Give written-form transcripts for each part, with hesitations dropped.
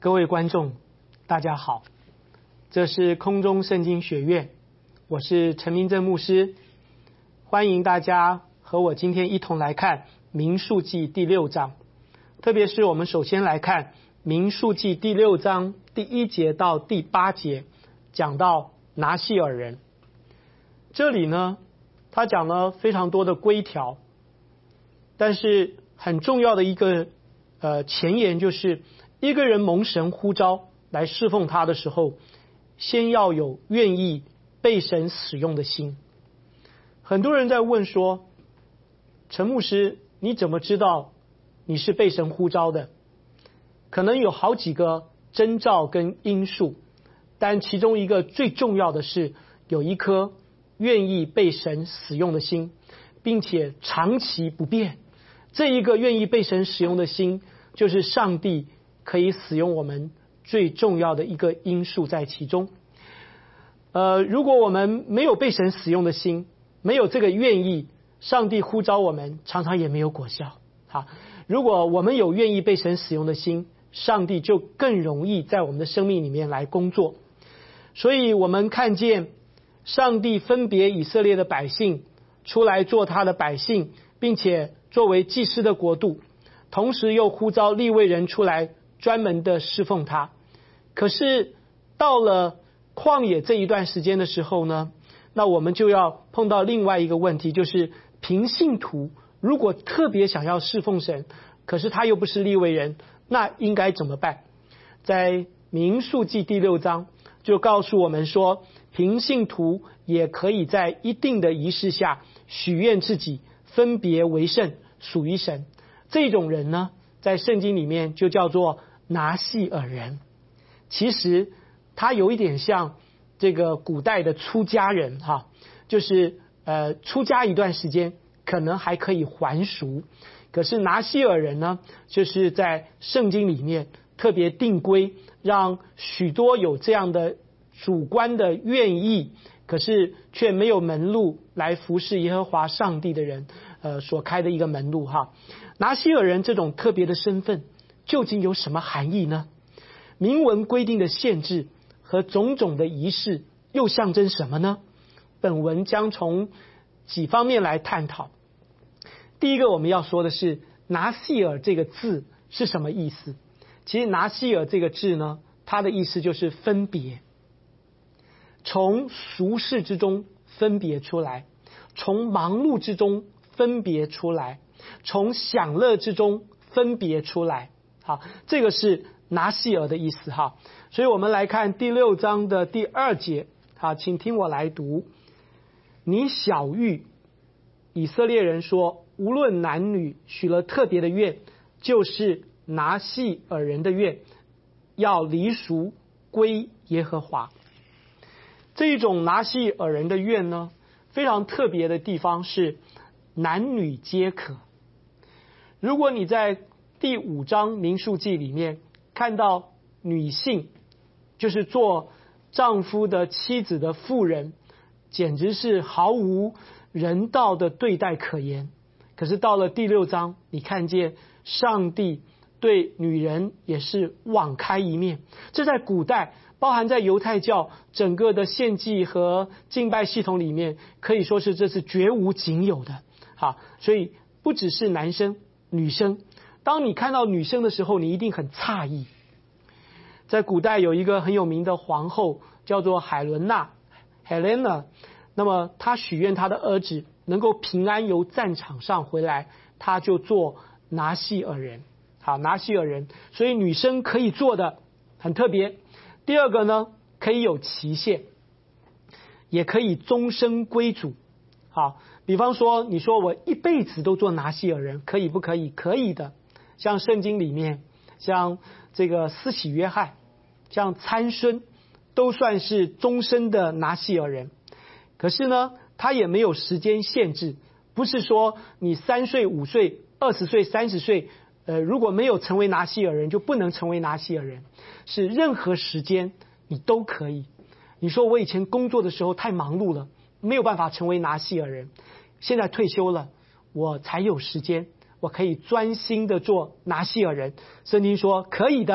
各位观众，大家好，这是空中圣经学院，我是陈明正牧师，欢迎大家和我今天一同来看民数记第6章，特别是我们首先来看民数记第6章第1节到第8节，讲到拿细尔人。这里呢，他讲了非常多的规条，但是很重要的一个前言就是，一个人蒙神呼召来侍奉他的时候，先要有愿意被神使用的心。很多人在问说，陈牧师，你怎么知道你是被神呼召的？可能有好几个征兆跟因素，但其中一个最重要的是有一颗愿意被神使用的心，并且长期不变。这一个愿意被神使用的心，就是上帝可以使用我们最重要的一个因素在其中。如果我们没有被神使用的心，没有这个愿意，上帝呼召我们常常也没有果效。如果我们有愿意被神使用的心，上帝就更容易在我们的生命里面来工作。所以我们看见上帝分别以色列的百姓出来做他的百姓，并且作为祭司的国度，同时又呼召利未人出来专门的侍奉他。可是到了旷野这一段时间的时候呢，那我们就要碰到另外一个问题，就是平信徒如果特别想要侍奉神，可是他又不是利未人，那应该怎么办？在民数记第6章就告诉我们说，平信徒也可以在一定的仪式下许愿自己分别为圣，属于神。这种人呢，在圣经里面就叫做拿细尔人。其实他有一点像这个古代的出家人就是出家一段时间可能还可以还俗，可是拿细尔人呢，就是在圣经里面特别定规，让许多有这样的主观的愿意，可是却没有门路来服侍耶和华上帝的人所开的一个门路拿细尔人这种特别的身份究竟有什么含义呢？明文规定的限制和种种的仪式又象征什么呢？本文将从几方面来探讨。第一个我们要说的是，拿细尔这个字是什么意思？其实拿细尔这个字呢，它的意思就是分别，从俗世之中分别出来，从忙碌之中分别出来，从享乐之中分别出来。这个是拿细尔的意思所以我们来看第6章的第2节请听我来读。你晓谕以色列人说，无论男女许了特别的愿，就是拿细尔人的愿，要离俗归耶和华。这一种拿细尔人的愿呢，非常特别的地方是男女皆可。如果你在第5章民数记里面看到女性，就是做丈夫的妻子的妇人，简直是毫无人道的对待可言。可是到了第6章，你看见上帝对女人也是网开一面。这在古代，包含在犹太教整个的献祭和敬拜系统里面，可以说是这是绝无仅有的所以不只是男生女生，当你看到女生的时候，你一定很诧异。在古代有一个很有名的皇后叫做海伦娜 Helena， 那么她许愿她的儿子能够平安由战场上回来，她就做拿细尔人。拿细尔人，所以女生可以做的很特别。第二个呢，可以有期限，也可以终身归主。比方说你说我一辈子都做拿细尔人，可以不可以？可以的。像圣经里面，像这个施洗约翰，像参孙，都算是终身的拿细尔人。可是呢，他也没有时间限制，不是说你3岁、5岁、20岁、30岁如果没有成为拿细尔人就不能成为拿细尔人，是任何时间你都可以。你说我以前工作的时候太忙碌了，没有办法成为拿细尔人，现在退休了，我才有时间，我可以专心的做拿细尔人。圣经说可以的，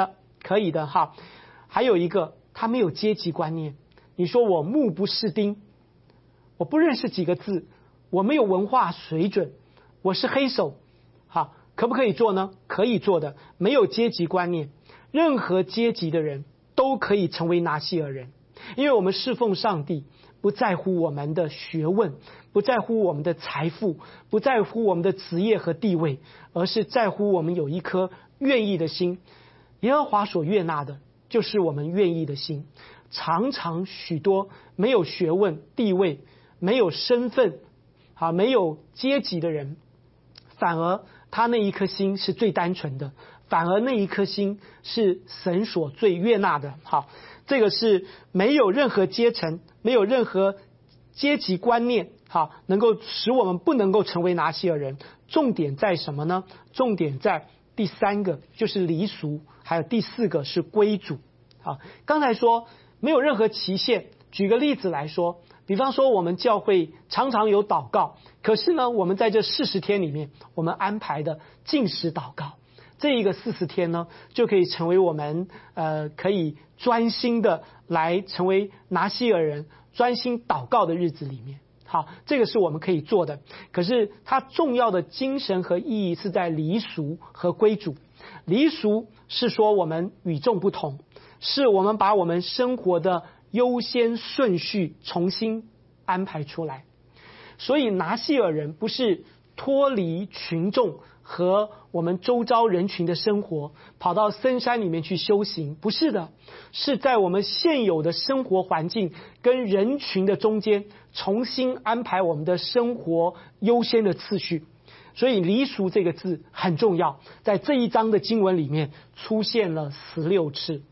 可以的哈。还有一个，他没有阶级观念。你说我目不识丁，我不认识几个字，我没有文化水准，我是黑手，好，可不可以做呢？可以做的，没有阶级观念，任何阶级的人都可以成为拿细尔人，因为我们侍奉上帝，不在乎我们的学问，不在乎我们的财富，不在乎我们的职业和地位，而是在乎我们有一颗愿意的心。耶和华所悦纳的就是我们愿意的心。常常许多没有学问、地位、没有身份、没有阶级的人，反而他那一颗心是最单纯的，反而那一颗心是神所最悦纳的。好，这个是没有任何阶层，没有任何阶级观念，好，能够使我们不能够成为拿细尔人。重点在什么呢？重点在第三个就是离俗，还有第四个是归主。好，刚才说没有任何期限。举个例子来说，比方说我们教会常常有祷告，可是呢，我们在这40天里面，我们安排的禁食祷告，这一个40天呢，就可以成为我们可以专心的来成为拿细尔人专心祷告的日子里面。好，这个是我们可以做的。可是它重要的精神和意义是在离俗和归主。离俗是说我们与众不同，是我们把我们生活的优先顺序重新安排出来。所以拿细尔人不是脱离群众和我们周遭人群的生活，跑到深山里面去修行，不是的，是在我们现有的生活环境跟人群的中间重新安排我们的生活优先的次序。所以离俗这个字很重要，在这一章的经文里面出现了16次。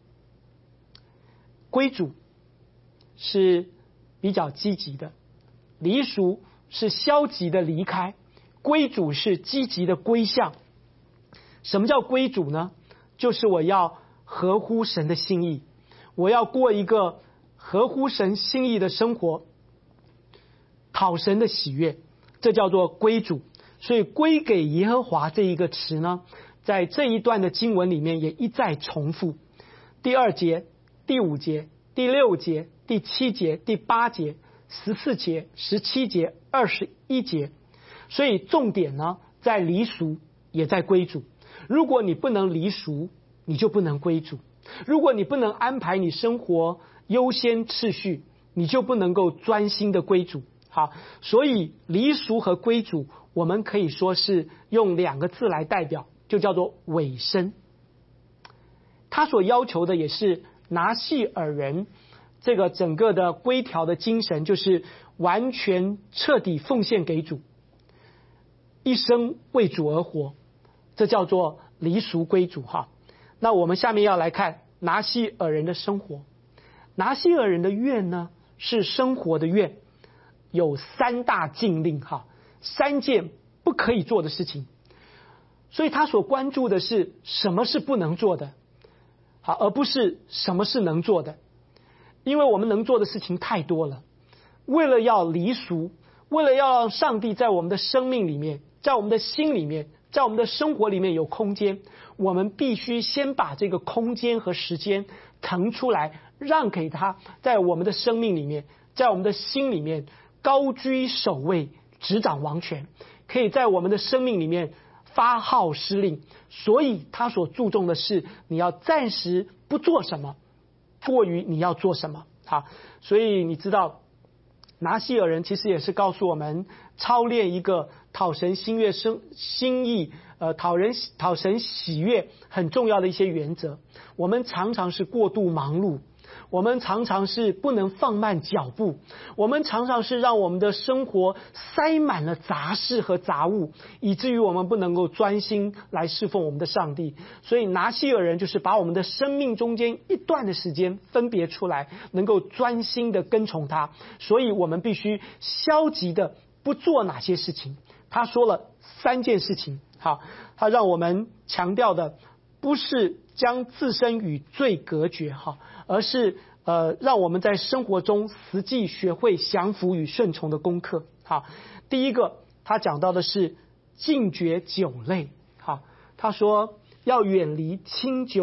归主是比较积极的，离俗是消极的离开，归主是积极的归向。什么叫归主呢？就是我要合乎神的心意，我要过一个合乎神心意的生活，讨神的喜悦，这叫做归主。所以归给耶和华这一个词呢，在这一段的经文里面也一再重复。第2节、第5节、第6节、第7节、第8节、14节、17节、21节。所以重点呢，在离俗也在归主。如果你不能离俗，你就不能归主；如果你不能安排你生活优先次序，你就不能够专心的归主。好，所以离俗和归主，我们可以说是用2个字来代表，就叫做委身。他所要求的也是拿细尔人这个整个的规条的精神，就是完全彻底奉献给主，一生为主而活，这叫做离俗归主哈。那我们下面要来看拿细尔人的生活。拿细尔人的愿呢，是生活的愿，有3大禁令哈，3件不可以做的事情。所以他所关注的是什么是不能做的，好，而不是什么是能做的。因为我们能做的事情太多了，为了要离俗，为了要让上帝在我们的生命里面，在我们的心里面，在我们的生活里面有空间，我们必须先把这个空间和时间腾出来，让给他在我们的生命里面，在我们的心里面高居首位，执掌王权，可以在我们的生命里面发号施令。所以他所注重的是你要暂时不做什么，过于你要做什么。好，所以你知道拿细尔人其实也是告诉我们操练一个讨神心意讨神喜悦很重要的一些原则。我们常常是过度忙碌，我们常常是不能放慢脚步，我们常常是让我们的生活塞满了杂事和杂物，以至于我们不能够专心来侍奉我们的上帝。所以拿细尔人就是把我们的生命中间一段的时间分别出来，能够专心的跟从他。所以我们必须消极的不做哪些事情。他说了3件事情，好，他让我们强调的不是将自身与罪隔绝哈，而是让我们在生活中实际学会降服与顺从的功课。好，第一个他讲到的是禁绝酒类。好，他说要远离清酒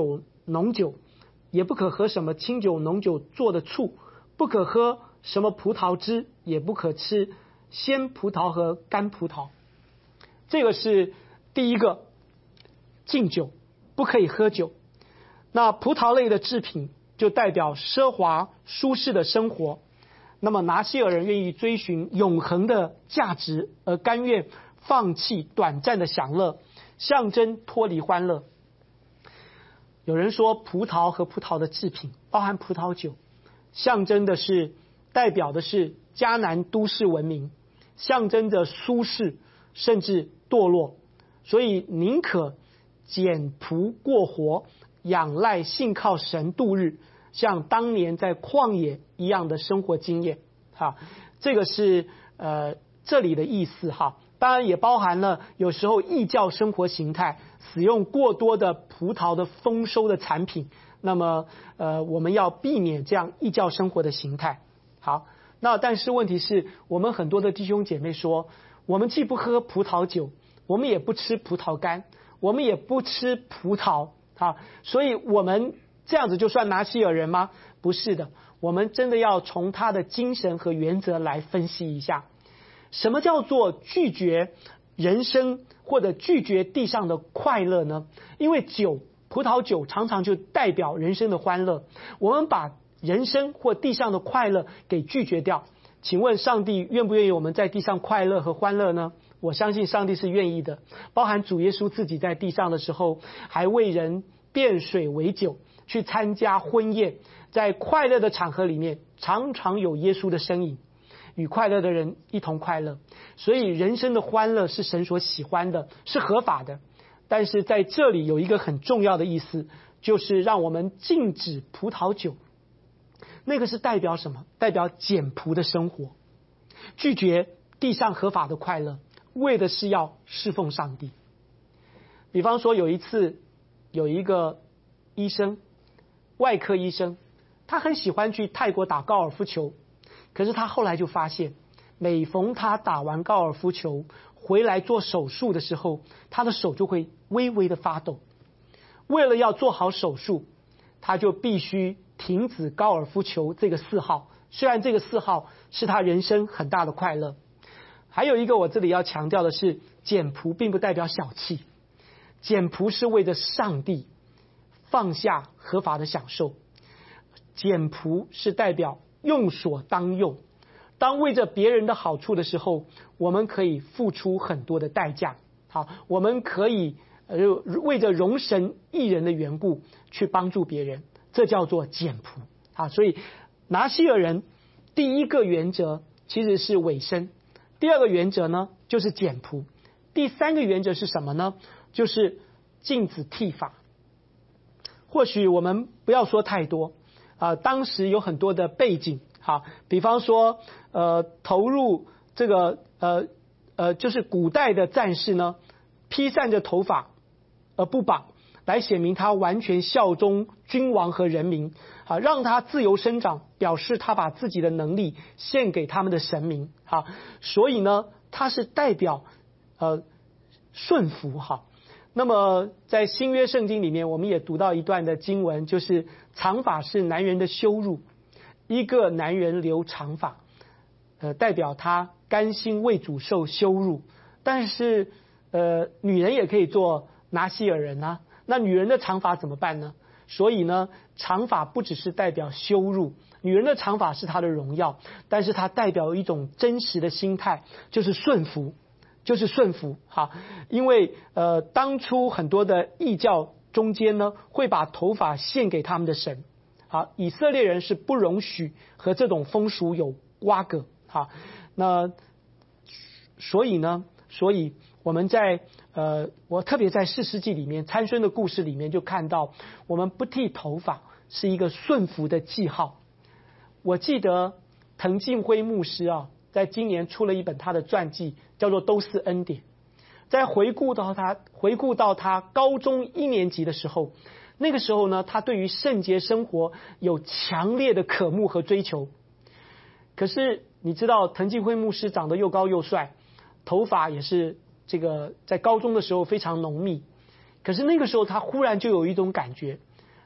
浓酒，也不可喝什么清酒浓酒做的醋，不可喝什么葡萄汁，也不可吃鲜葡萄和干葡萄。这个是第一个，禁酒，不可以喝酒。那葡萄类的制品就代表奢华舒适的生活。那么拿西尔人愿意追寻永恒的价值，而甘愿放弃短暂的享乐，象征脱离欢乐。有人说葡萄和葡萄的制品，包含葡萄酒，象征的是代表的是迦南都市文明，象征着舒适甚至堕落，所以宁可简朴过活，仰赖信靠神度日，像当年在旷野一样的生活经验。这个是这里的意思哈。当然也包含了有时候异教生活形态，使用过多的葡萄的丰收的产品，那么我们要避免这样异教生活的形态。好，那但是问题是我们很多的弟兄姐妹说，我们既不喝葡萄酒，我们也不吃葡萄干，我们也不吃葡萄啊，所以我们这样子就算拿西尔人吗？不是的，我们真的要从他的精神和原则来分析一下，什么叫做拒绝人生或者拒绝地上的快乐呢？因为葡萄酒常常就代表人生的欢乐，我们把人生或地上的快乐给拒绝掉。请问上帝愿不愿意我们在地上快乐和欢乐呢？我相信上帝是愿意的，包含主耶稣自己在地上的时候，还为人变水为酒，去参加婚宴，在快乐的场合里面常常有耶稣的身影，与快乐的人一同快乐。所以人生的欢乐是神所喜欢的，是合法的。但是在这里有一个很重要的意思，就是让我们禁止葡萄酒。那个是代表什么？代表简朴的生活，拒绝地上合法的快乐，为的是要侍奉上帝。比方说有一次有一个医生，外科医生，他很喜欢去泰国打高尔夫球，可是他后来就发现，每逢他打完高尔夫球回来做手术的时候，他的手就会微微的发抖。为了要做好手术，他就必须停止高尔夫球这个嗜好，虽然这个嗜好是他人生很大的快乐。还有一个我这里要强调的是，简朴并不代表小气，简朴是为着上帝放下合法的享受，简朴是代表用所当用，当为着别人的好处的时候，我们可以付出很多的代价。好，我们可以为着容神益人的缘故去帮助别人，这叫做简朴啊。所以拿西尔人第一个原则其实是委身，第二个原则呢就是简朴，第三个原则是什么呢？就是禁止剃发。或许我们不要说太多当时有很多的背景，好，比方说投入这个就是古代的战士呢，披散着头发而不绑，来显明他完全效忠君王和人民，让他自由生长，表示他把自己的能力献给他们的神明。所以呢，他是代表顺服。那么在新约圣经里面，我们也读到一段的经文，就是长发是男人的羞辱，一个男人留长发代表他甘心为主受羞辱。但是女人也可以做拿西尔人啊，那女人的长发怎么办呢？所以呢，长发不只是代表羞辱，女人的长发是她的荣耀，但是它代表一种真实的心态，就是顺服，就是顺服。好，因为当初很多的异教中间呢，会把头发献给他们的神。好，以色列人是不容许和这种风俗有瓜葛。好，那所以我们在我特别在士师记里面参孙的故事里面就看到，我们不剃头发是一个顺服的记号。我记得滕敬辉牧师在今年出了一本他的传记，叫做《都是恩典》。在回顾到他高中1年级的时候，那个时候呢，他对于圣洁生活有强烈的渴慕和追求。可是你知道，滕敬辉牧师长得又高又帅，头发也是这个在高中的时候非常浓密。可是那个时候他忽然就有一种感觉，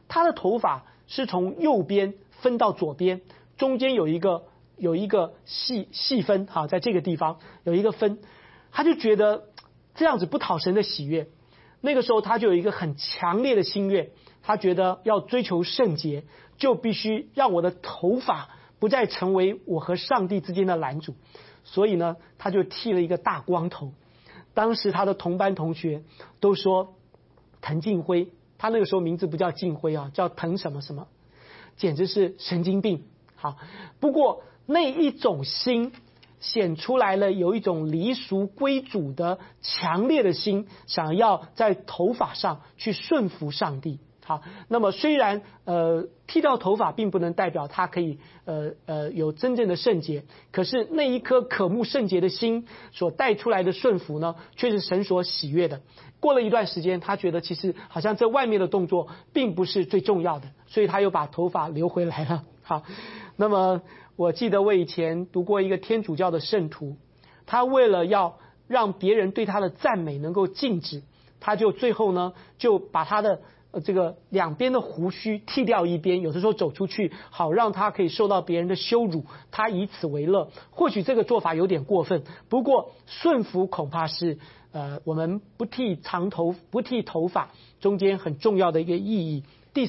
他的头发是从右边分到左边，中间有一个细分，好，在这个地方有一个分，他就觉得这样子不讨神的喜悦。那个时候他就有一个很强烈的心愿，他觉得要追求圣洁，就必须让我的头发不再成为我和上帝之间的拦阻。所以呢，他就剃了一个大光头。当时他的同班同学都说滕敬辉，他那个时候名字不叫敬辉啊，叫滕什么什么，简直是神经病。好，不过那一种心显出来了有一种离俗归主的强烈的心，想要在头发上去顺服上帝。好，那么虽然剃掉头发并不能代表他可以有真正的圣洁，可是那一颗渴慕圣洁的心所带出来的顺服呢，却是神所喜悦的。过了一段时间，他觉得其实好像这外面的动作并不是最重要的，所以他又把头发留回来了。好，那么我记得我以前读过一个天主教的圣徒，他为了要让别人对他的赞美能够禁止，他就最后呢就把他的这个两边的胡须剃掉一边，有的时候走出去，好让他可以受到别人的羞辱，他以此为乐。或许这个做法有点过分，不过顺服恐怕是我们不剃头发中间很重要的一个意义。第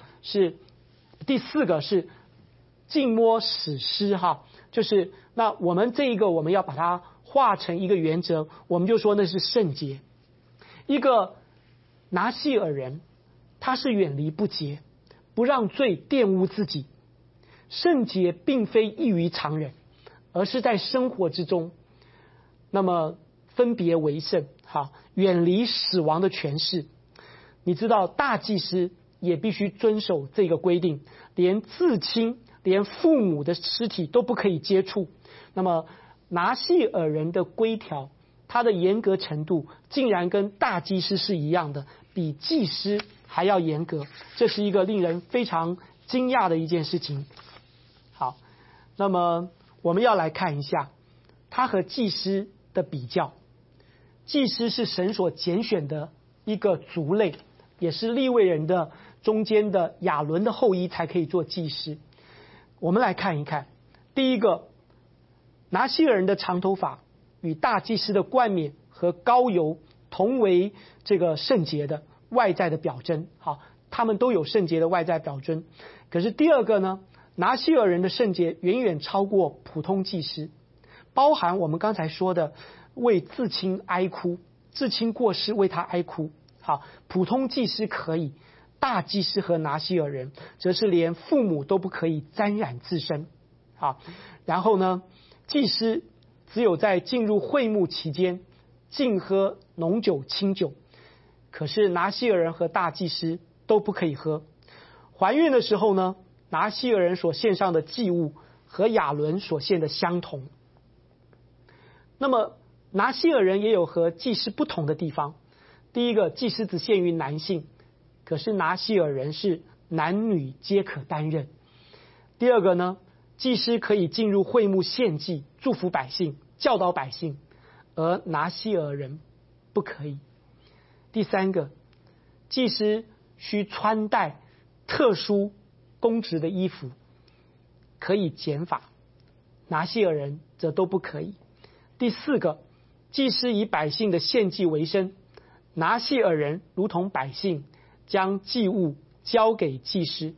四个是静默史诗哈，就是那我们这一个我们要把它化成一个原则，我们就说那是圣洁。一个拿细耳人，他是远离不洁，不让罪玷污自己。圣洁并非异于常人，而是在生活之中，那么分别为圣，好，远离死亡的权势。你知道大祭司也必须遵守这个规定，连至亲连父母的尸体都不可以接触。那么拿细耳人的规条，它的严格程度竟然跟大祭司是一样的，比祭司还要严格，这是一个令人非常惊讶的一件事情。好，那么我们要来看一下它和祭司的比较。祭司是神所拣选的一个族类，也是利未人的中间的亚伦的后裔才可以做祭司。我们来看一看，第一个，拿细耳人的长头发与大祭司的冠冕和膏油同为这个圣洁的外在的表征。好，他们都有圣洁的外在表征。可是第二个呢，拿细耳人的圣洁远远超过普通祭司，包含我们刚才说的为至亲哀哭，至亲过世为他哀哭。好，普通祭司可以，大祭司和拿细耳人则是连父母都不可以沾染自身。好，然后呢，祭司只有在进入会幕期间禁喝浓酒清酒，可是拿细耳人和大祭司都不可以喝。怀孕的时候呢，拿细耳人所献上的祭物和亚伦所献的相同。那么拿细耳人也有和祭司不同的地方。第一个，祭司只限于男性，可是拿细耳人是男女皆可担任。第二个呢，祭司可以进入会幕献祭，祝福百姓，教导百姓，而拿细耳人不可以。第三个，祭司需穿戴特殊公职的衣服，可以剪发，拿细耳人则都不可以。第四个，祭司以百姓的献祭为生，拿细耳人如同百姓，将祭物交给祭司。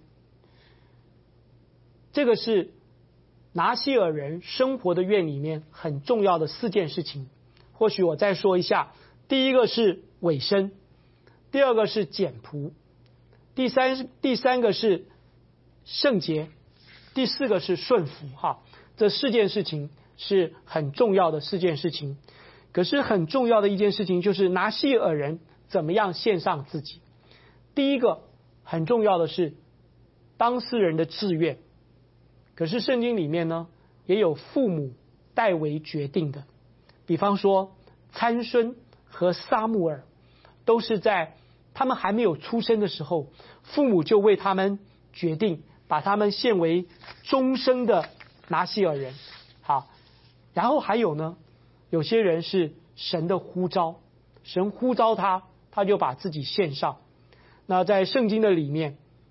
这个是拿细耳人生活的院里面很重要的4件事情。或许我再说一下，第一个是委身，第二个是简仆，第三个是圣洁，第4个是顺服。这4件事情是很重要的4件事情。可是很重要的一件事情就是拿细耳人怎么样献上自己。第一个很重要的是当事人的自愿，可是圣经里面呢也有父母代为决定的。比方说参孙和撒母耳都是在他们还没有出生的时候，父母就为他们决定把他们献为终生的拿细耳人。好，然后还有呢，有些人是神的呼召，神呼召他，他就把自己献上。那在圣经的里面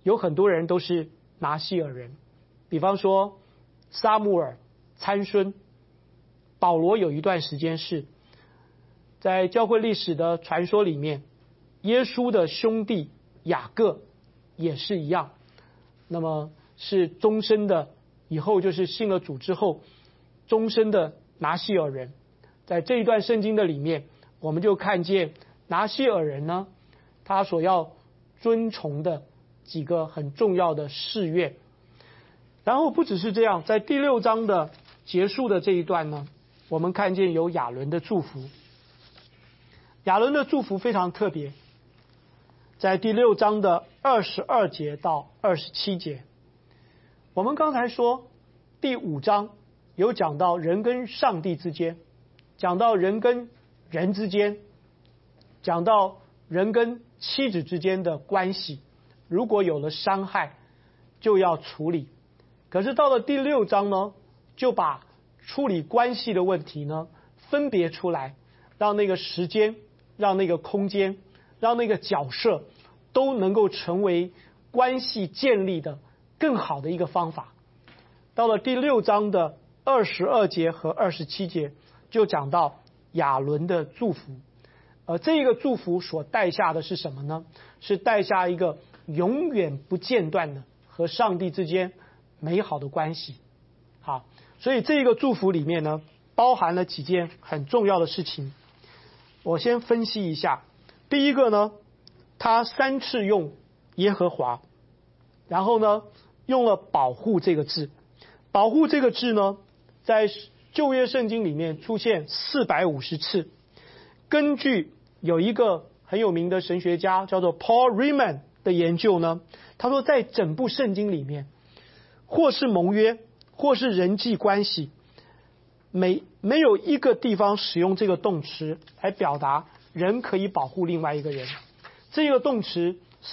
有很多人都是拿细耳人，比方说撒母耳参孙，保罗有一段时间是在教会历史的传说里面，耶稣的兄弟雅各也是一样，那么是终身的，以后就是信了主之后终身的拿细耳人。在这一段圣经的里面，我们就看见拿细耳人呢，他所要遵从的几个很重要的誓愿。然后不只是这样，在第6章的结束的这一段呢，我们看见有亚伦的祝福。亚伦的祝福非常特别，在第6章的22节到27节。我们刚才说第5章有讲到人跟上帝之间，讲到人跟人之间，讲到人跟妻子之间的关系，如果有了伤害就要处理。可是到了第6章呢，就把处理关系的问题呢分别出来，让那个时间，让那个空间，让那个角色都能够成为关系建立的更好的一个方法。到了第6章的22节和27节就讲到亚伦的祝福，而这个祝福所带下的是什么呢？是带下一个永远不间断的和上帝之间美好的关系。好，所以这个祝福里面呢，包含了几件很重要的事情。我先分析一下。第一个呢，他3次用耶和华，然后呢用了保护这个字。保护这个字呢，在旧约圣经里面出现450次。根据有一个很有名的神学家叫做 Paul Riemann 的研究呢，他说在整部圣经里面，或是盟约，或是人际关系，没有一个地方使用这个动词来表达人可以保护另外一个人。这个动词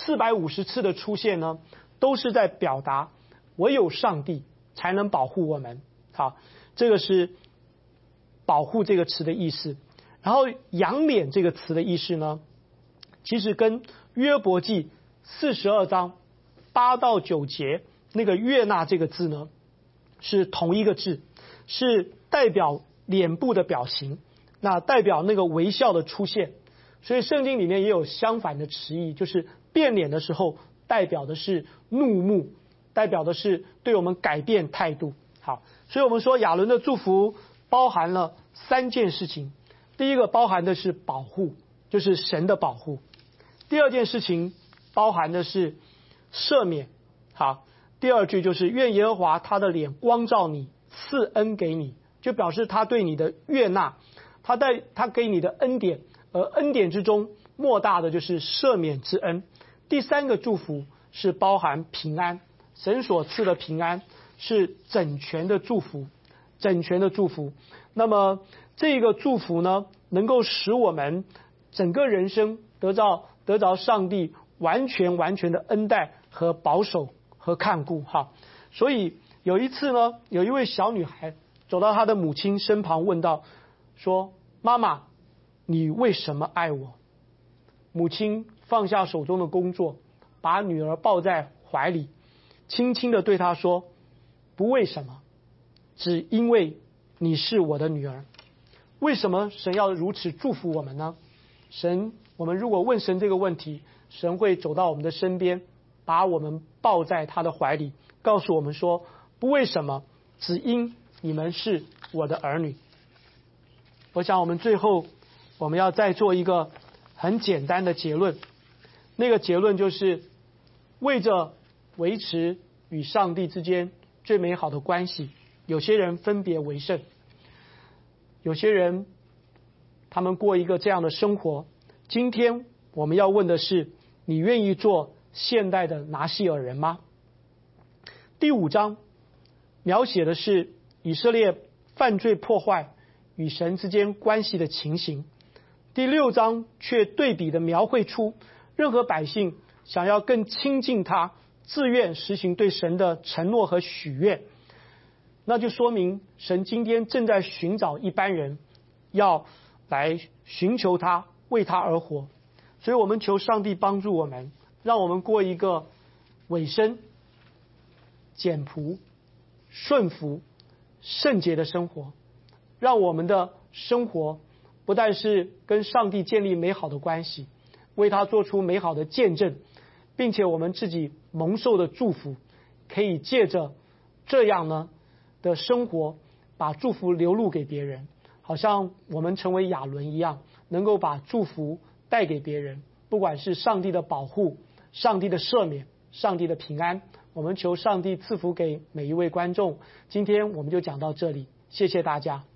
450次的出现呢，都是在表达唯有上帝才能保护我们。好，这个是保护这个词的意思。然后仰脸这个词的意思呢，其实跟约伯记42章8到9节那个悦纳这个字呢是同一个字，是代表脸部的表情，那代表那个微笑的出现。所以圣经里面也有相反的词义，就是变脸的时候代表的是怒目，代表的是对我们改变态度。好，所以我们说亚伦的祝福包含了3件事情。第一个包含的是保护，就是神的保护。第二件事情包含的是赦免。好，第二句就是愿耶和华他的脸光照你，赐恩给你，就表示他对你的悦纳，他给你的恩典，而恩典之中莫大的就是赦免之恩。第3个祝福是包含平安，神所赐的平安是整全的祝福，整全的祝福。那么这个祝福呢，能够使我们整个人生得着上帝完全的恩待和保守和看顾。哈，所以有一次呢，有一位小女孩走到她的母亲身旁，问道说：妈妈，你为什么爱我？母亲放下手中的工作，把女儿抱在怀里，轻轻地对她说：不为什么，只因为你是我的女儿。为什么神要如此祝福我们呢？我们如果问神这个问题，神会走到我们的身边，把我们抱在他的怀里，告诉我们说：不为什么，只因你们是我的儿女。我想我们最后我们要再做一个很简单的结论，那个结论就是为着维持与上帝之间最美好的关系，有些人分别为圣，有些人他们过一个这样的生活。今天我们要问的是，你愿意做现代的拿细耳人吗？第5章描写的是以色列犯罪破坏与神之间关系的情形，第6章却对比的描绘出任何百姓想要更亲近他，自愿实行对神的承诺和许愿，那就说明神今天正在寻找一般人，要来寻求他，为他而活。所以我们求上帝帮助我们，让我们过一个委身、简朴、顺服、圣洁的生活，让我们的生活不但是跟上帝建立美好的关系，为他做出美好的见证，并且我们自己蒙受的祝福，可以借着这样呢的生活，把祝福流露给别人，好像我们成为亚伦一样，能够把祝福带给别人，不管是上帝的保护、上帝的赦免、上帝的平安。我们求上帝赐福给每一位观众。今天我们就讲到这里，谢谢大家。